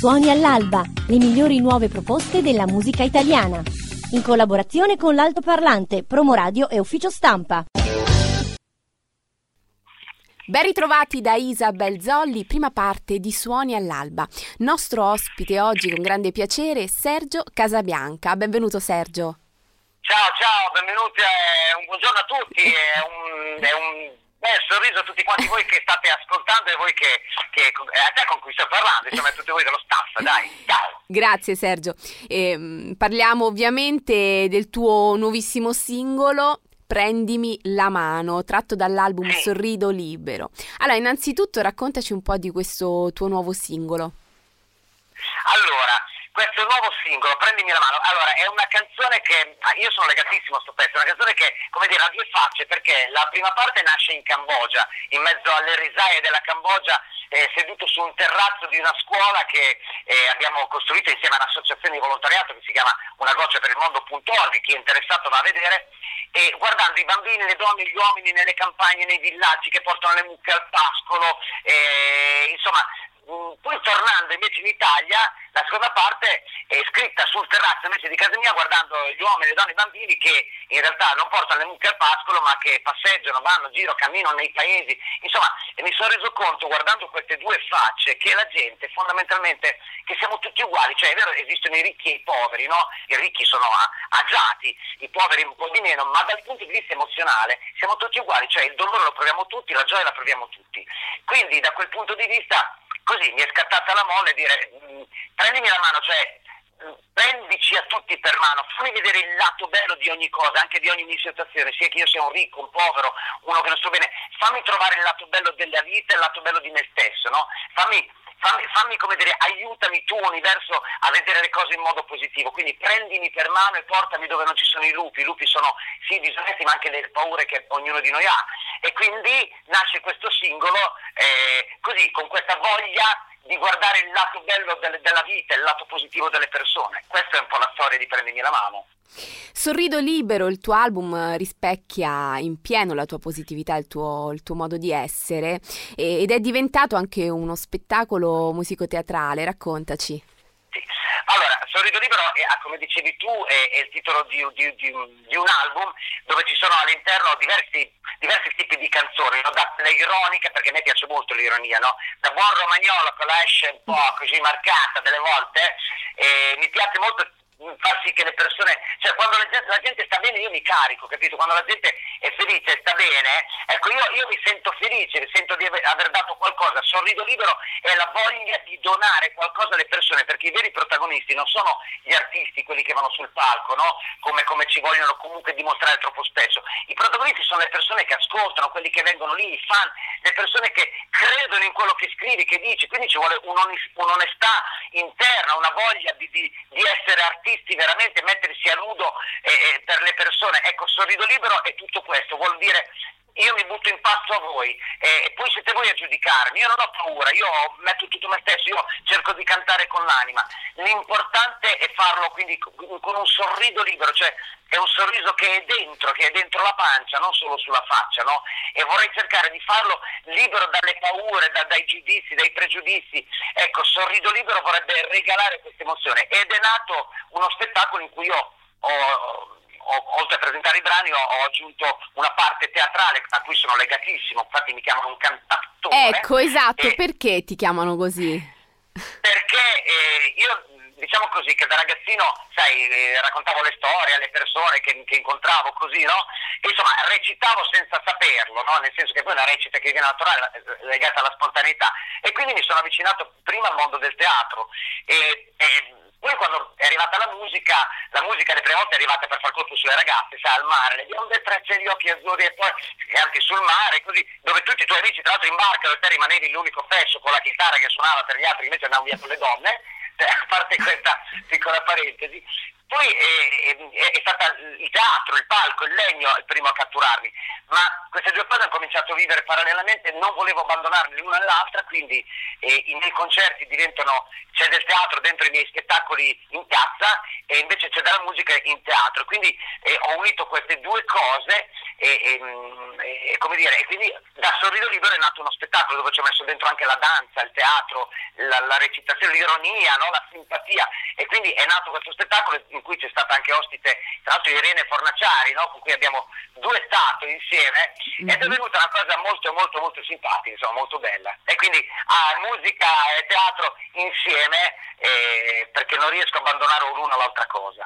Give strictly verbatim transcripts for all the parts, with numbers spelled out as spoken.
Suoni all'alba, le migliori nuove proposte della musica italiana. In collaborazione con l'Altoparlante, Promoradio e Ufficio Stampa. Ben ritrovati da Isabel Zolli, prima parte di Suoni all'alba. Nostro ospite oggi con grande piacere Sergio Casabianca. Benvenuto Sergio. Ciao, ciao, benvenuti, eh, un buongiorno a tutti, è un, è un bel sorriso a tutti quanti voi che state ascoltando e voi che, che a te con cui sto parlando, insomma a tutti voi dello staff, dai, ciao. Grazie Sergio. Eh, parliamo ovviamente del tuo nuovissimo singolo Prendimi la mano, tratto dall'album Sì. Sorrido Libero. Allora, innanzitutto raccontaci un po' di questo tuo nuovo singolo. Allora, questo nuovo singolo, Prendimi la mano, allora è una canzone che, ah, io sono legatissimo a sto pezzo, è una canzone che, come dire, ha due facce, perché la prima parte nasce in Cambogia, in mezzo alle risaie della Cambogia, eh, seduto su un terrazzo di una scuola che eh, abbiamo costruito insieme a un'associazione di volontariato che si chiama Una goccia per il mondo punto org, chi è interessato va a vedere, e guardando i bambini, le donne, gli uomini nelle campagne, nei villaggi che portano le mucche al pascolo, eh, insomma. Poi tornando invece in Italia, la seconda parte è scritta sul terrazzo invece di casa mia, guardando gli uomini, le donne e i bambini che in realtà non portano le mucche al pascolo ma che passeggiano, vanno, giro, camminano nei paesi, insomma, e mi sono reso conto guardando queste due facce che la gente fondamentalmente, che siamo tutti uguali, cioè è vero esistono i ricchi e i poveri, no? I ricchi sono agiati, i poveri un po' di meno, ma dal punto di vista emozionale siamo tutti uguali, cioè il dolore lo proviamo tutti, la gioia la proviamo tutti, quindi da quel punto di vista così mi è scattata la molla e dire mh, prendimi la mano, cioè mh, prendici a tutti per mano, fammi vedere il lato bello di ogni cosa, anche di ogni mia situazione, sia che io sia un ricco, un povero, uno che non sto bene, fammi trovare il lato bello della vita e il lato bello di me stesso, no? Fammi Fammi, fammi, come dire, aiutami tu, universo, a vedere le cose in modo positivo. Quindi prendimi per mano e portami dove non ci sono i lupi. I lupi sono, sì, disonesti, ma anche le paure che ognuno di noi ha. E quindi nasce questo singolo, eh, così, con questa voglia di guardare il lato bello del, della vita, il lato positivo delle persone. Questa è un po' la storia di Prendimi la mano. Sorrido Libero, il tuo album rispecchia in pieno la tua positività, il tuo, il tuo modo di essere, ed è diventato anche uno spettacolo musicoteatrale. Raccontaci. Sì. Allora, Sorrido Libero, è, come dicevi tu, è, è il titolo di, di, di, di un album dove ci sono all'interno diversi, diversi tipi di canzoni, no? Da la ironica, perché a me piace molto l'ironia, no? Da buon romagnolo con la esce un po' così marcata delle volte, eh, mi piace molto far sì che le persone, cioè quando la gente, la gente sta bene io mi carico, capito? Quando la gente è felice, sta bene, ecco io, io mi sento felice, sento di aver, aver dato qualcosa. Sorrido Libero è la voglia di donare qualcosa alle persone, perché i veri protagonisti non sono gli artisti, quelli che vanno sul palco, no? Come, come ci vogliono comunque dimostrare troppo spesso. I protagonisti sono le persone che ascoltano, quelli che vengono lì, i fan, le persone che credono in quello che scrivi, che dici, quindi ci vuole un'onestà interna, una voglia di, di, di essere artisti, veramente mettersi a nudo eh, eh, per le persone. Ecco, Sorrido Libero è tutto questo, vuol dire io mi butto in pasto a voi eh, e poi siete voi a giudicarmi, io non ho paura, io metto tutto me stesso, io cerco di cantare con l'anima, l'importante è farlo quindi con un sorriso libero, cioè è un sorriso che è dentro, che è dentro la pancia, non solo sulla faccia, no? E vorrei cercare di farlo libero dalle paure, da, dai giudizi, dai pregiudizi. Ecco, Sorrido Libero vorrebbe regalare questa emozione ed è nato uno spettacolo in cui io ho... Ho, oltre a presentare i brani ho, ho aggiunto una parte teatrale a cui sono legatissimo, infatti mi chiamano un cantautore. Ecco, esatto, e, perché ti chiamano così? Perché eh, io diciamo così che da ragazzino, sai, eh, raccontavo le storie alle persone che, che incontravo così, no? E insomma recitavo senza saperlo, no? Nel senso che poi è una recita che viene naturale, legata alla spontaneità, e quindi mi sono avvicinato prima al mondo del teatro e, e poi quando è arrivata la musica, la musica le prime volte è arrivata per far colpo sulle ragazze, sai, al mare, le bionde trecce, gli occhi azzurri e poi e anche sul mare, così, dove tutti i tuoi amici tra l'altro imbarcano e te rimanevi l'unico fesso con la chitarra che suonava per gli altri, invece andavano via con le donne, a parte questa piccola parentesi. Poi è, è, è stato il teatro, il palco, il legno il primo a catturarmi, ma queste due cose hanno cominciato a vivere parallelamente, non volevo abbandonarle l'una all'altra, quindi eh, i miei concerti diventano c'è del teatro dentro i miei spettacoli in piazza e invece c'è della musica in teatro, quindi eh, ho unito queste due cose e, e, e come dire, e quindi da Sorrido Libero è nato uno spettacolo dove ci ho messo dentro anche la danza, il teatro, la, la recitazione, l'ironia, no? La simpatia, e quindi è nato questo spettacolo in cui c'è stata anche ospite tra l'altro Irene Fornaciari, no? Con cui abbiamo duettato insieme, mm-hmm. ed è venuta una cosa molto molto molto simpatica, insomma molto bella, e quindi ah, musica e teatro insieme, eh, perché non riesco a abbandonare l'una all'altra cosa.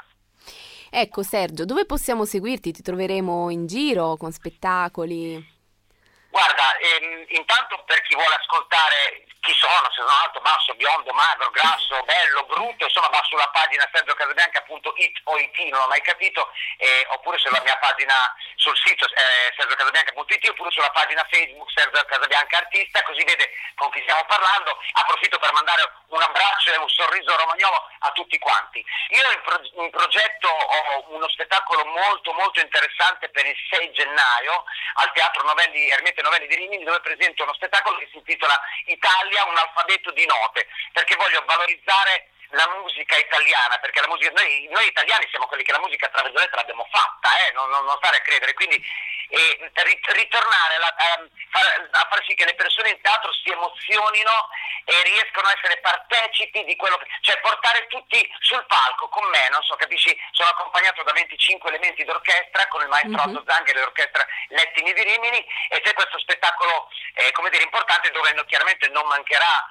Ecco Sergio, dove possiamo seguirti? Ti troveremo in giro con spettacoli? Guarda, ehm, intanto per chi vuole ascoltare chi sono, se sono alto, basso, biondo, magro, grasso, bello, brutto, insomma va sulla pagina sergio casabianca punto it o it, non ho mai capito, eh, oppure sulla mia pagina sul sito eh, sergio casabianca punto it, oppure sulla pagina Facebook Sergio Casabianca Artista, così vede con chi stiamo parlando. Approfitto per mandare un abbraccio e un sorriso romagnolo a tutti quanti. Io in, pro- in progetto ho uno spettacolo molto molto interessante per il sei gennaio al Teatro Novelli, Ermete Novelli di Rimini, dove presento uno spettacolo che si intitola Italia, un alfabeto di note, perché voglio valorizzare la musica italiana, perché la musica, noi, noi italiani siamo quelli che la musica tra virgolette l'abbiamo fatta, eh? non, non, non stare a credere, quindi eh, ritornare alla, a, far, a far sì che le persone in teatro si emozionino e riescono a essere partecipi di quello che, cioè portare tutti sul palco con me, non so, capisci? Sono accompagnato da venticinque elementi d'orchestra con il maestro Otto mm-hmm. Zangher e l'orchestra Lettini di Rimini, e c'è questo spettacolo eh, come dire importante dove no, chiaramente non mancherà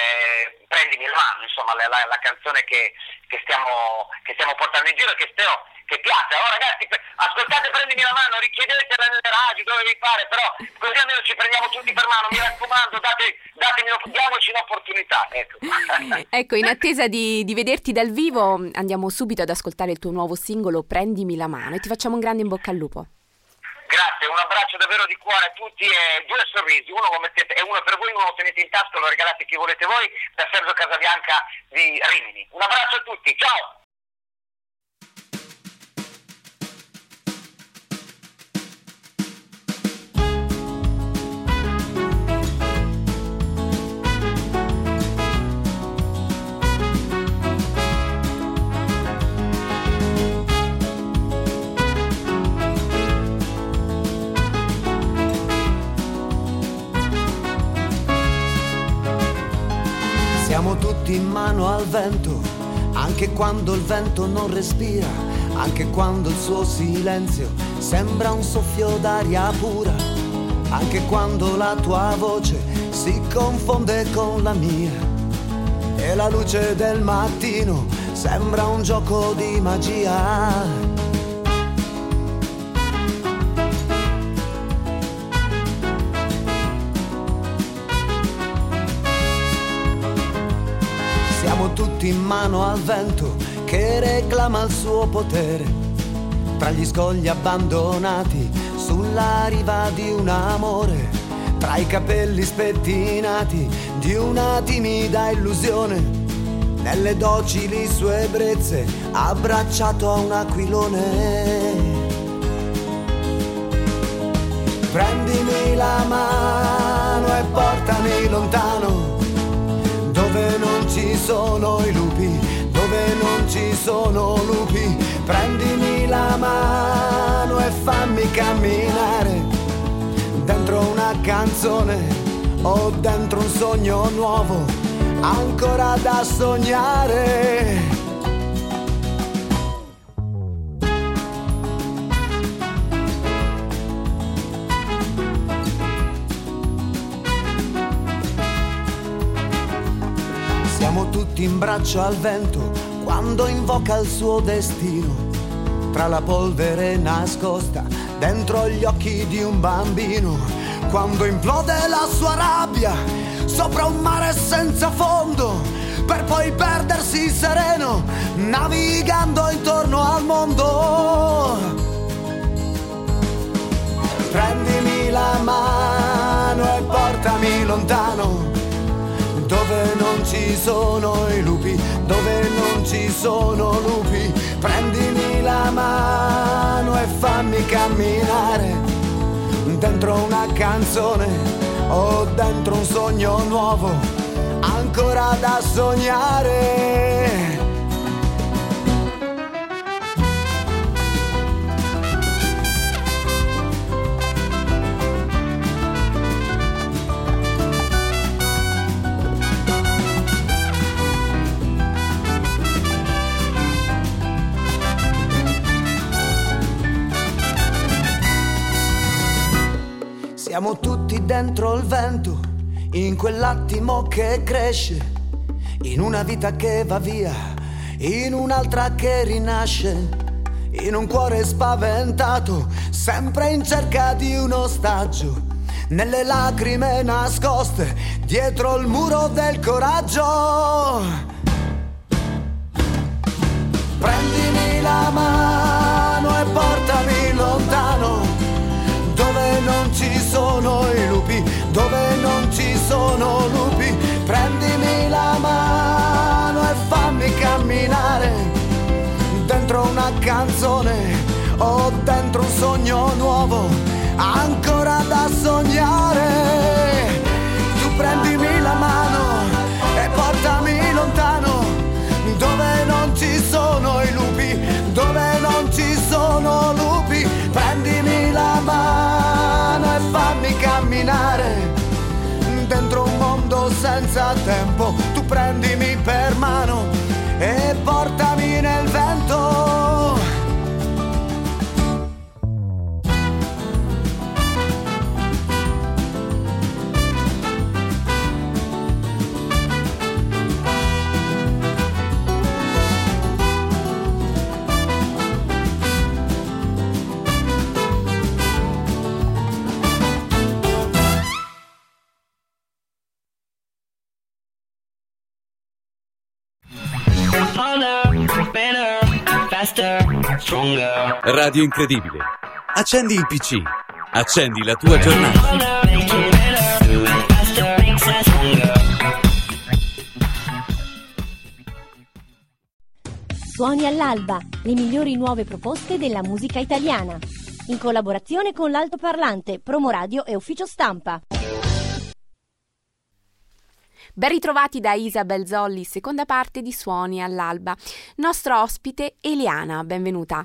eh, Prendimi la mano, insomma la, la, la canzone che, che, stiamo, che stiamo portando in giro e che spero che piace. Allora ragazzi, ascoltate Prendimi la mano, richiedetela nelle radio, dove vi pare, però così almeno ci prendiamo tutti per mano, mi raccomando, date, datemi, diamoci un'opportunità. Ecco, ecco in attesa di, di vederti dal vivo andiamo subito ad ascoltare il tuo nuovo singolo Prendimi la mano e ti facciamo un grande in bocca al lupo. Grazie, un abbraccio davvero di cuore a tutti e due sorrisi, uno lo mettete, e uno per voi, uno lo tenete in tasca, lo regalate a chi volete voi, da Sergio Casabianca di Rimini. Un abbraccio a tutti, ciao! Siamo tutti in mano al vento, anche quando il vento non respira, anche quando il suo silenzio sembra un soffio d'aria pura, anche quando la tua voce si confonde con la mia e la luce del mattino sembra un gioco di magia. Tutti in mano al vento che reclama il suo potere, tra gli scogli abbandonati sulla riva di un amore, tra i capelli spettinati di una timida illusione, nelle docili sue brezze abbracciato a un aquilone. Prendimi la mano e portami lontano, dove non ci sono i lupi, dove non ci sono lupi. Prendimi la mano e fammi camminare dentro una canzone o dentro un sogno nuovo, ancora da sognare. Siamo tutti in braccio al vento quando invoca il suo destino, tra la polvere nascosta dentro gli occhi di un bambino, quando implode la sua rabbia sopra un mare senza fondo, per poi perdersi sereno navigando intorno al mondo. Prendimi la mano e portami lontano, dove non ci sono i lupi, dove non ci sono lupi. Prendimi la mano e fammi camminare dentro una canzone o dentro un sogno nuovo, ancora da sognare. Siamo tutti dentro il vento, in quell'attimo che cresce, in una vita che va via, in un'altra che rinasce, in un cuore spaventato, sempre in cerca di un ostaggio, nelle lacrime nascoste, dietro il muro del coraggio. Prendimi la mano e portami lontano, dove non ci sono i lupi, dove non ci sono lupi. Prendimi la mano e fammi camminare dentro una canzone o dentro un sogno nuovo, ancora da sognare. Tu prendimi la mano e portami lontano, dove non ci sono i lupi, dove non ci sono lupi. Prendimi la mano e fammi camminare dentro un mondo senza tempo. Tu prendimi per mano e portami nel vento. Radio Incredibile. Accendi il P C. Accendi la tua giornata. Suoni all'alba, le migliori nuove proposte della musica italiana. In collaborazione con l'Altoparlante, Promoradio e Ufficio Stampa. Ben ritrovati da Isabel Zolli, seconda parte di Suoni all'alba. Nostra ospite Eliana, benvenuta.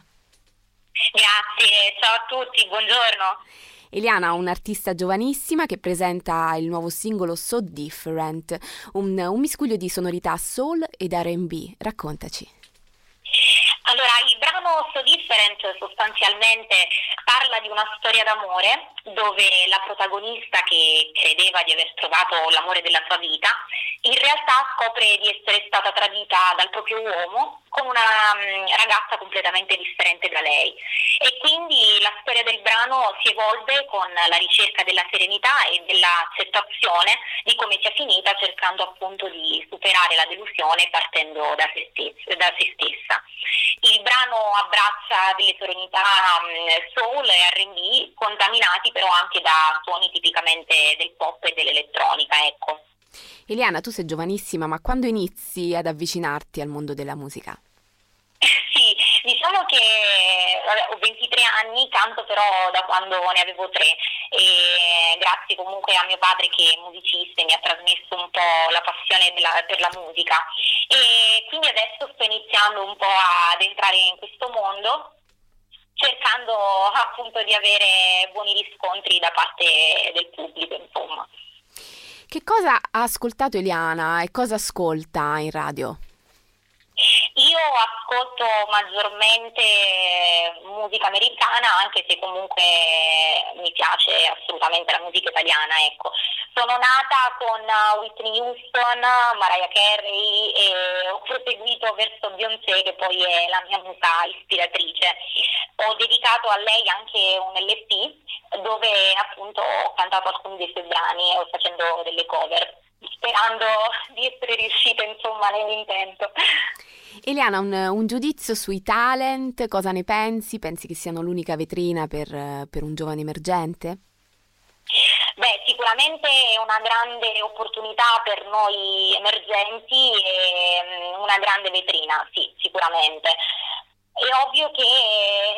Grazie, ciao a tutti, buongiorno. Eliana è un'artista giovanissima che presenta il nuovo singolo So Different, un, un miscuglio di sonorità soul ed R and B. Raccontaci. Allora, il brano So Different sostanzialmente parla di una storia d'amore dove la protagonista, che credeva di aver trovato l'amore della sua vita, in realtà scopre di essere stata tradita dal proprio uomo con una um, ragazza completamente differente da lei, e quindi la storia del brano si evolve con la ricerca della serenità e dell'accettazione di come sia finita, cercando appunto di superare la delusione partendo da se stessa. Da se stessa. Il brano abbraccia delle sonorità um, soul e R and B, contaminati però anche da suoni tipicamente del pop e dell'elettronica, ecco. Eliana, tu sei giovanissima, ma quando inizi ad avvicinarti al mondo della musica? Sì, diciamo che vabbè, ho ventitré anni, canto però da quando ne avevo tre, e grazie comunque a mio padre che è musicista e mi ha trasmesso un po' la passione della, per la musica, e quindi adesso sto iniziando un po' ad entrare in questo mondo, cercando appunto di avere buoni riscontri da parte del pubblico, insomma. Che cosa ha ascoltato Eliana e cosa ascolta in radio? Io ascolto maggiormente musica americana, anche se comunque mi piace assolutamente la musica italiana, ecco. Sono nata con Whitney Houston, Mariah Carey, e ho proseguito verso Beyoncé, che poi è la mia musa ispiratrice. Ho dedicato a lei anche un L P dove appunto ho cantato alcuni dei suoi brani e ho facendo delle cover, sperando di essere riuscita insomma nell'intento. Eliana, un, un giudizio sui talent, cosa ne pensi? Pensi che siano l'unica vetrina per, per un giovane emergente? Beh, sicuramente è una grande opportunità per noi emergenti e una grande vetrina, sì, sicuramente. È ovvio che ehm,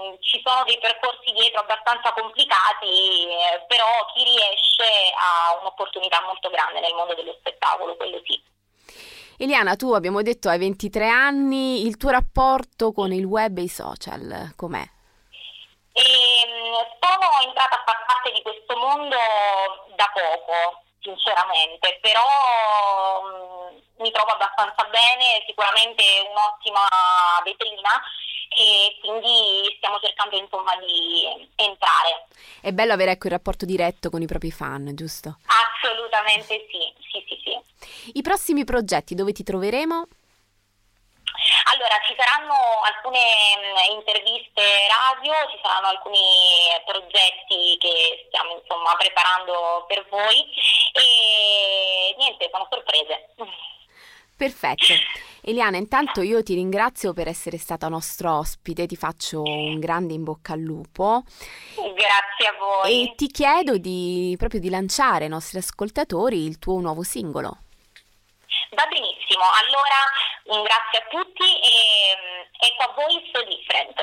ci sono dei percorsi dietro abbastanza complicati, eh, però chi riesce ha un'opportunità molto grande nel mondo dello spettacolo, quello sì. Eliana, tu abbiamo detto hai ventitré anni, il tuo rapporto con il web e i social com'è? E, sono entrata a far parte di questo mondo da poco, sinceramente, però mh, mi trovo abbastanza bene, sicuramente un'ottima vetrina e quindi stiamo cercando insomma di entrare. È bello avere ecco il rapporto diretto con i propri fan, giusto? Assolutamente sì, sì, sì, sì. I prossimi progetti dove ti troveremo? Allora, ci saranno alcune mh, interviste radio, ci saranno alcuni progetti che stiamo insomma preparando per voi e niente, sono sorprese. Perfetto. Eliana, intanto io ti ringrazio per essere stata nostro ospite, ti faccio un grande in bocca al lupo. Grazie a voi. E ti chiedo di proprio di lanciare ai nostri ascoltatori il tuo nuovo singolo. Va benissimo, allora un grazie a tutti e ecco a voi So Different.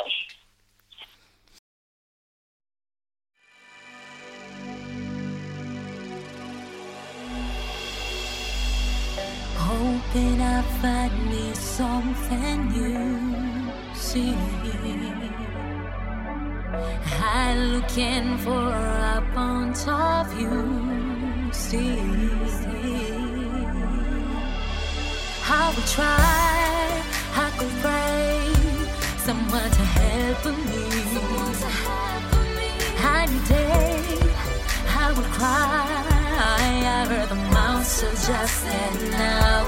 Hoping I find me something new, see, I looking for a point of view, see, I will try, I could pray, someone to help me, someone to help me. Any day, I would cry, I heard the mouse so just said now,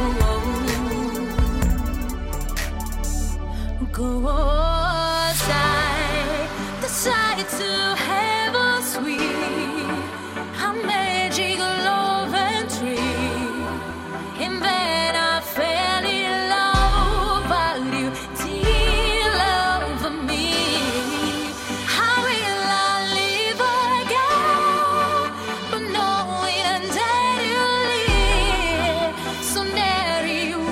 cause I decided to have a sweet, a magical love and tree, and then I fell in love, but you didn't love me. How will I live again, but knowing that you live so near you?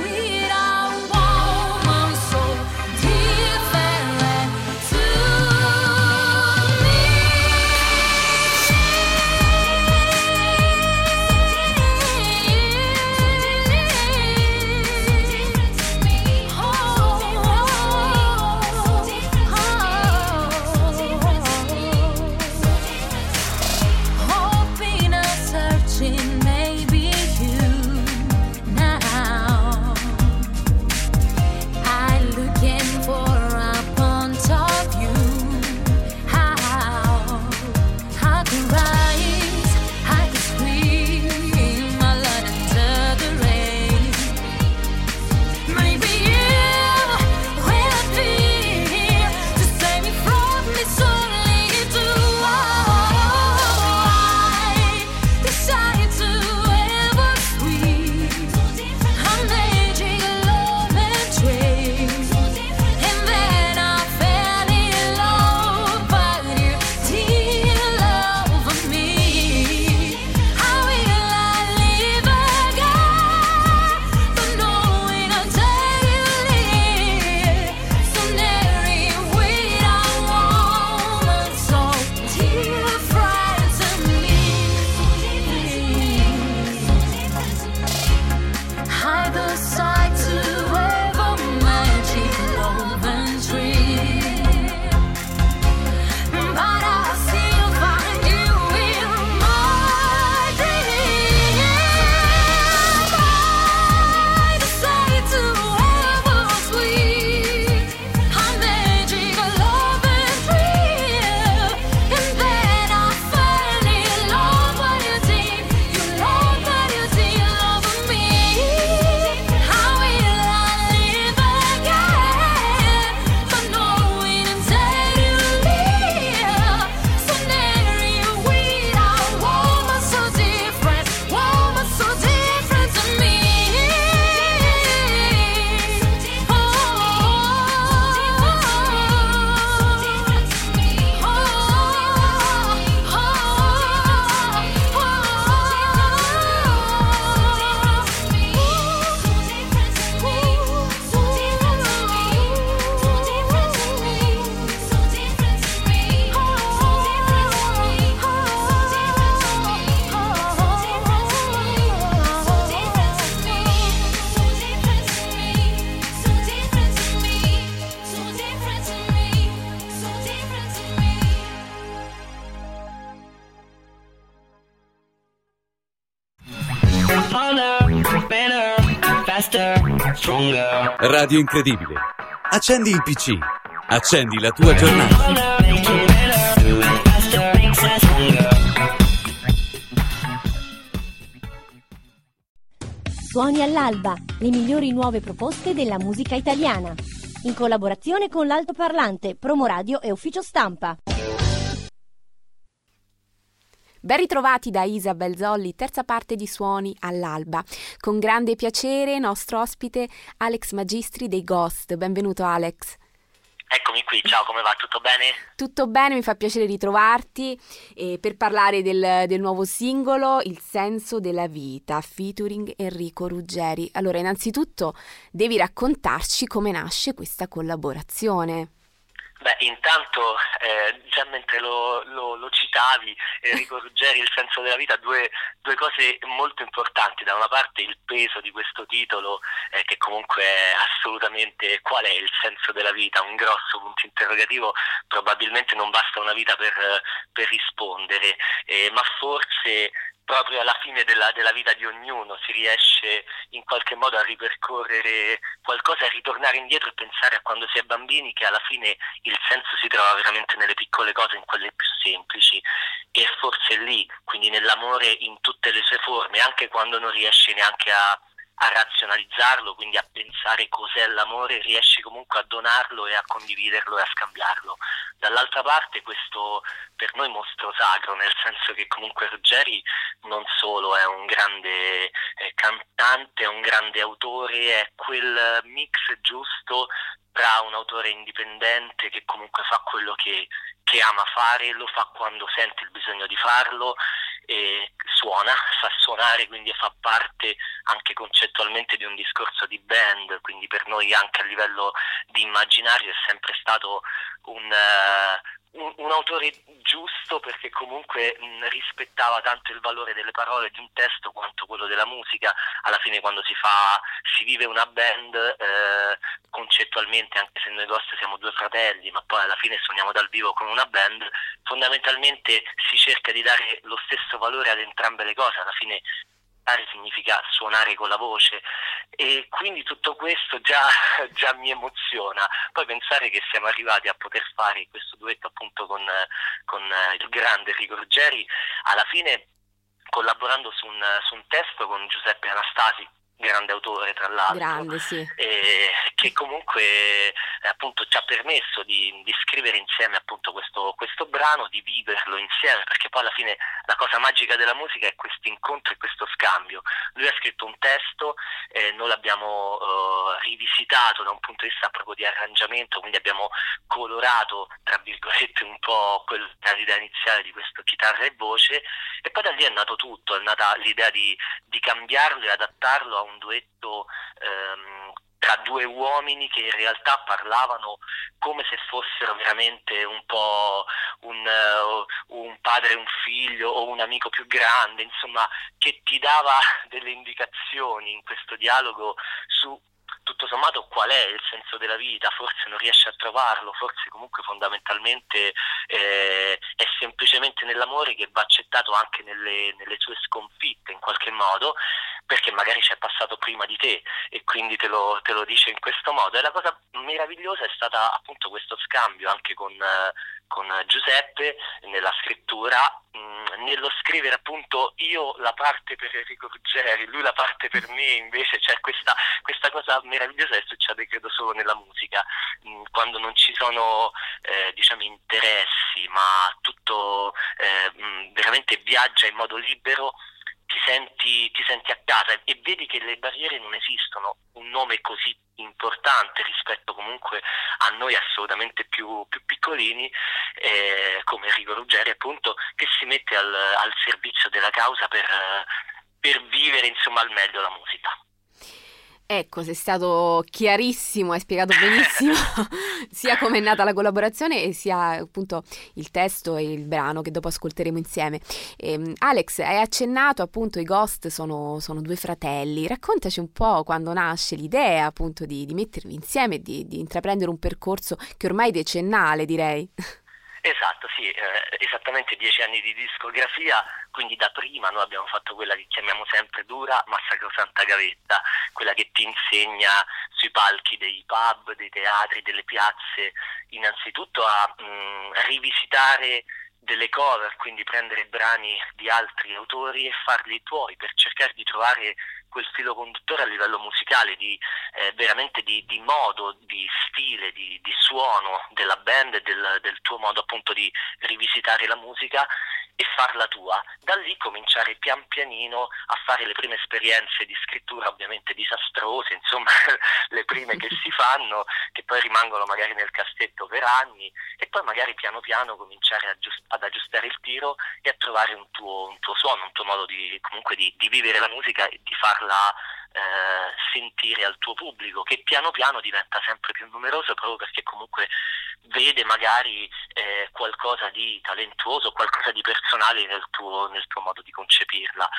Radio Incredibile. Accendi il P C. Accendi la tua giornata. Suoni all'alba, le migliori nuove proposte della musica italiana. In collaborazione con l'Altoparlante, Promoradio e Ufficio Stampa. Ben ritrovati da Isabel Zolli, terza parte di Suoni all'alba. Con grande piacere nostro ospite Alex Magistri dei Ghost. Benvenuto Alex. Eccomi qui, ciao, come va? Tutto bene? Tutto bene, mi fa piacere ritrovarti eh, per parlare del, del nuovo singolo Il senso della vita, featuring Enrico Ruggeri. Allora, innanzitutto devi raccontarci come nasce questa collaborazione. Beh, intanto, eh, già mentre lo, lo, lo citavi, Enrico Ruggeri, Il senso della vita, due, due cose molto importanti. Da una parte il peso di questo titolo, eh, che comunque è assolutamente qual è il senso della vita, un grosso punto interrogativo, probabilmente non basta una vita per, per rispondere, eh, ma forse proprio alla fine della, della vita di ognuno si riesce in qualche modo a ripercorrere qualcosa, a ritornare indietro e pensare a quando si è bambini, che alla fine il senso si trova veramente nelle piccole cose, in quelle più semplici, e forse lì, quindi nell'amore in tutte le sue forme, anche quando non riesci neanche a a razionalizzarlo, quindi a pensare cos'è l'amore, riesci comunque a donarlo e a condividerlo e a scambiarlo. Dall'altra parte questo per noi mostro sacro, nel senso che comunque Ruggeri non solo è un grande eh, cantante, è un grande autore, è quel mix giusto tra un autore indipendente che comunque fa quello che, che ama fare, lo fa quando sente il bisogno di farlo, e suona, sa suonare, quindi fa parte anche concettualmente di un discorso di band, quindi per noi anche a livello di immaginario è sempre stato un, uh, un, un autore giusto, perché comunque mh, rispettava tanto il valore delle parole di un testo quanto quello della musica. Alla fine quando si fa, si vive una band, eh, concettualmente, anche se noi Ghost siamo due fratelli, ma poi alla fine suoniamo dal vivo con una band, fondamentalmente si cerca di dare lo stesso valore ad entrambe le cose. Alla fine significa suonare con la voce, e quindi tutto questo già, già mi emoziona. Poi pensare che siamo arrivati a poter fare questo duetto appunto con, con il grande Enrico Ruggeri, alla fine collaborando su un, su un testo con Giuseppe Anastasi, grande autore tra l'altro, grande, sì. eh, che comunque eh, appunto ci ha permesso di, di scrivere insieme appunto questo, questo brano, di viverlo insieme, perché poi alla fine la cosa magica della musica è questo incontro e questo scambio. Lui ha scritto un testo, eh, noi l'abbiamo eh, rivisitato da un punto di vista proprio di arrangiamento, quindi abbiamo colorato tra virgolette un po' quella l'idea iniziale di questo chitarra e voce, e poi da lì è nato tutto, è nata l'idea di, di cambiarlo e adattarlo a un duetto ehm, tra due uomini che in realtà parlavano come se fossero veramente un po' un, uh, un padre e un figlio, o un amico più grande, insomma, che ti dava delle indicazioni in questo dialogo su tutto sommato qual è il senso della vita. Forse non riesce a trovarlo, forse comunque fondamentalmente eh, è semplicemente nell'amore, che va accettato anche nelle, nelle sue sconfitte in qualche modo, perché magari ci è passato prima di te e quindi te lo, te lo dice in questo modo. E la cosa meravigliosa è stata appunto questo scambio anche con, eh, con Giuseppe nella scrittura, mh, nello scrivere appunto io la parte per Enrico Ruggeri, lui la parte per me, invece c'è questa, questa cosa meravigliosa che succede credo solo nella musica, mh, quando non ci sono eh, diciamo interessi, ma tutto eh, mh, veramente viaggia in modo libero. Ti senti, ti senti a casa e vedi che le barriere non esistono. Un nome così importante rispetto comunque a noi assolutamente più, più piccolini, eh, come Enrico Ruggeri appunto, che si mette al, al servizio della causa per, per vivere insomma al meglio la musica. Ecco, sei stato chiarissimo, hai spiegato benissimo sia come è nata la collaborazione e sia appunto il testo e il brano che dopo ascolteremo insieme. E, Alex, hai accennato appunto i Ghost sono, sono due fratelli. Raccontaci un po' quando nasce l'idea appunto di, di mettervi insieme e di, di intraprendere un percorso che ormai è decennale, direi. Esatto, sì, eh, esattamente dieci anni di discografia, quindi da prima noi abbiamo fatto quella che chiamiamo sempre dura ma sacrosanta gavetta, quella che ti insegna sui palchi dei pub, dei teatri, delle piazze, innanzitutto a mh, rivisitare delle cover, quindi prendere brani di altri autori e farli tuoi, per cercare di trovare quel filo conduttore a livello musicale, di eh, veramente di, di modo, di stile, di, di suono della band e del, del tuo modo appunto di rivisitare la musica e farla tua. Da lì cominciare pian pianino a fare le prime esperienze di scrittura, ovviamente disastrose, insomma le prime che si fanno, che poi rimangono magari nel cassetto per anni, e poi magari piano piano cominciare a giust- ad aggiustare il tiro e a trovare un tuo, un tuo suono, un tuo modo di comunque di, di vivere la musica e di farla eh, sentire al tuo pubblico, che piano piano diventa sempre più numeroso, proprio perché comunque vede magari eh, qualcosa di talentuoso, qualcosa di personale nel tuo, nel tuo modo di concepirla.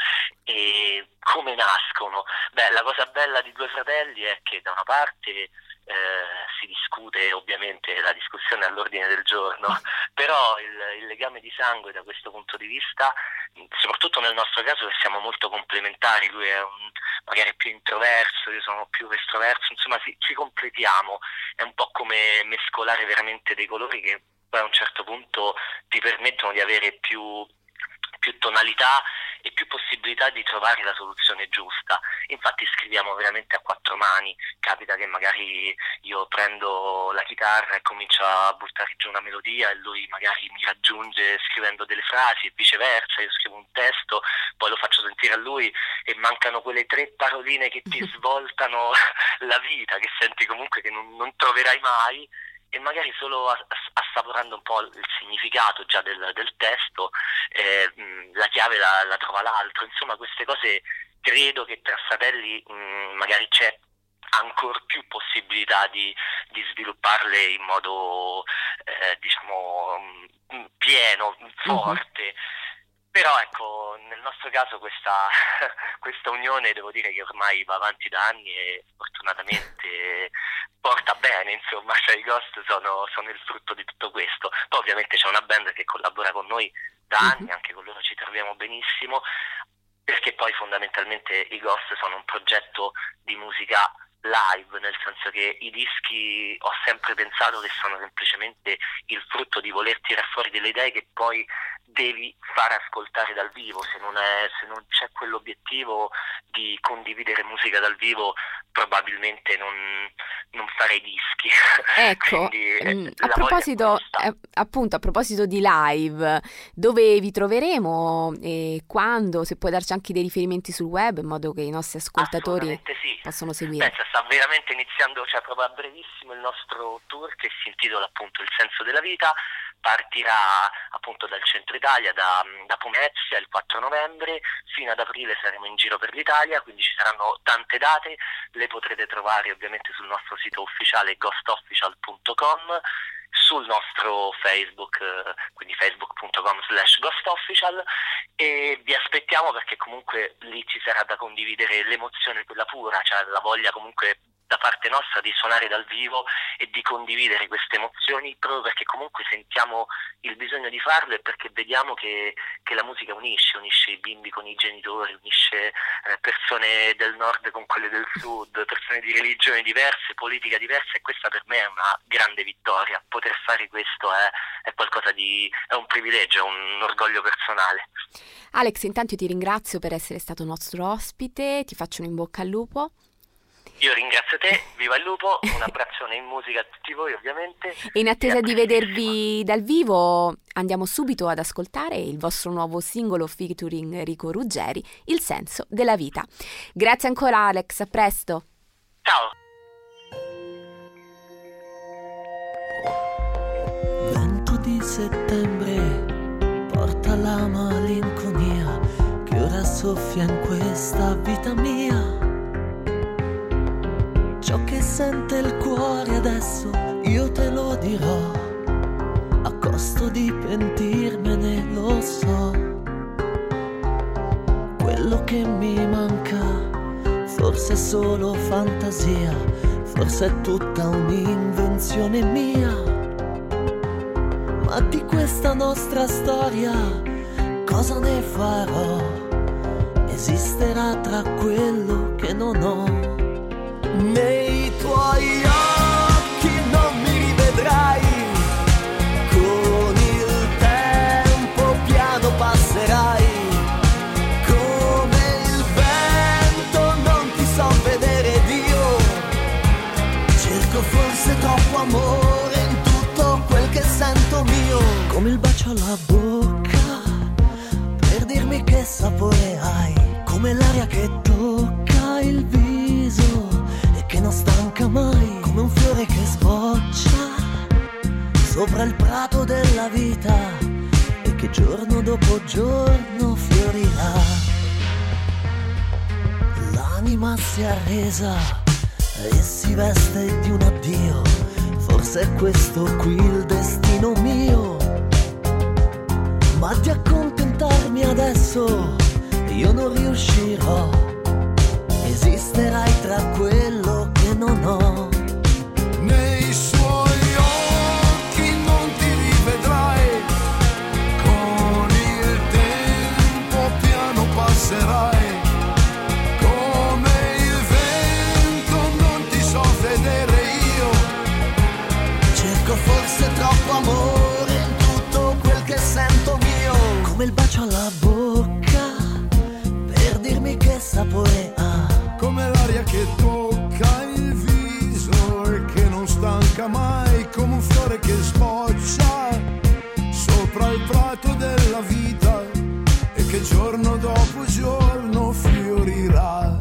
E come nascono? Beh, la cosa bella di Due Fratelli è che da una parte Eh, si discute, ovviamente la discussione è all'ordine del giorno, però il, il legame di sangue da questo punto di vista, soprattutto nel nostro caso che siamo molto complementari, lui è un, magari più introverso, io sono più estroverso, insomma si, ci completiamo, è un po' come mescolare veramente dei colori che poi a un certo punto ti permettono di avere più più tonalità e più possibilità di trovare la soluzione giusta. Infatti scriviamo veramente a quattro mani, capita che magari io prendo la chitarra e comincio a buttare giù una melodia e lui magari mi raggiunge scrivendo delle frasi e viceversa, io scrivo un testo, poi lo faccio sentire a lui e mancano quelle tre paroline che ti svoltano la vita, che senti comunque che non, non troverai mai, e magari solo assaporando un po' il significato già del, del testo eh, la chiave la, la trova l'altro. Insomma, queste cose credo che tra fratelli mh, magari c'è ancora più possibilità di, di svilupparle in modo eh, diciamo mh, pieno, forte. Mm-hmm. Però ecco, nel nostro caso questa, questa unione devo dire che ormai va avanti da anni e fortunatamente porta bene, insomma, cioè i Ghost sono, sono il frutto di tutto questo. Poi ovviamente c'è una band che collabora con noi da anni, mm-hmm. anche con loro ci troviamo benissimo, perché poi fondamentalmente i Ghost sono un progetto di musica live, nel senso che i dischi ho sempre pensato che sono semplicemente il frutto di voler tirare fuori delle idee che poi devi far ascoltare dal vivo. Se non è, se non c'è quell'obiettivo di condividere musica dal vivo, probabilmente non, non farei dischi. Ecco, Quindi, a proposito eh, appunto a proposito di live, dove vi troveremo e quando? Se puoi darci anche dei riferimenti sul web in modo che i nostri ascoltatori sì. possano seguire. Beh, sta veramente iniziando, cioè proprio a brevissimo, il nostro tour che si intitola appunto Il senso della vita. Partirà appunto dal centro Italia, da, da Pomezia il quattro novembre, fino ad aprile saremo in giro per l'Italia, quindi ci saranno tante date, le potrete trovare ovviamente sul nostro sito ufficiale ghost official punto com, sul nostro Facebook, quindi facebook punto com slash ghost official, e vi aspettiamo perché comunque lì ci sarà da condividere l'emozione quella pura, cioè la voglia comunque da parte nostra di suonare dal vivo e di condividere queste emozioni, proprio perché comunque sentiamo il bisogno di farlo e perché vediamo che, che la musica unisce, unisce i bimbi con i genitori, unisce eh, persone del nord con quelle del sud, persone di religioni diverse, politica diversa, e questa per me è una grande vittoria. Poter fare questo è, è qualcosa di, è un privilegio, è un orgoglio personale. Alex, intanto ti ringrazio per essere stato nostro ospite, ti faccio un in bocca al lupo. Io ringrazio te, viva il lupo, un abbraccione in musica a tutti voi ovviamente. E in attesa di vedervi dal vivo andiamo subito ad ascoltare il vostro nuovo singolo featuring Enrico Ruggeri, Il senso della vita. Grazie ancora Alex, a presto. Ciao. Vento di settembre porta la malinconia che ora soffia in questa vita mia. Ciò che sente il cuore adesso io te lo dirò, a costo di pentirmene lo so. Quello che mi manca forse è solo fantasia, forse è tutta un'invenzione mia. Ma di questa nostra storia cosa ne farò? Esisterà tra quello che non ho. Nei tuoi occhi non mi rivedrai, con il tempo piano passerai, come il vento non ti so vedere ed io cerco forse troppo amore in tutto quel che sento mio, come il bacio alla bocca per dirmi che sapore hai, come l'aria che tocca il viso e che non stanca mai, come un fiore che sboccia sopra il prato della vita e che giorno dopo giorno fiorirà. L'anima si è arresa e si veste di un addio, forse è questo qui il destino mio, ma di accontentarmi adesso io non riuscirò. Esisterai tra quello che non ho. Nei suoi occhi non ti rivedrai, con il tempo piano passerai, come il vento non ti so vedere io cerco forse troppo amore in tutto quel che sento mio, come il bacio alla bocca per dirmi che sapore ha, come l'aria che tocca il viso e che non stanca mai, come un fiore che sboccia sopra il prato della vita e che giorno dopo giorno fiorirà.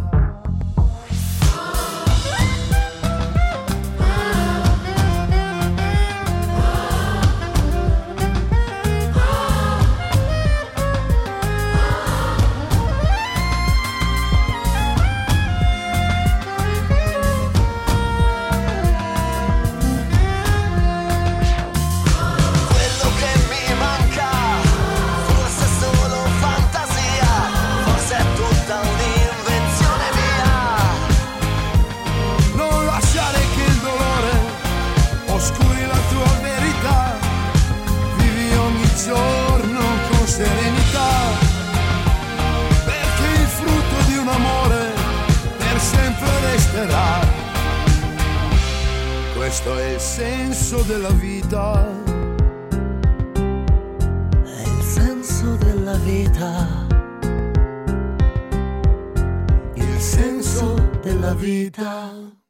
Questo è il senso della vita. È il senso della vita. Il senso della vita.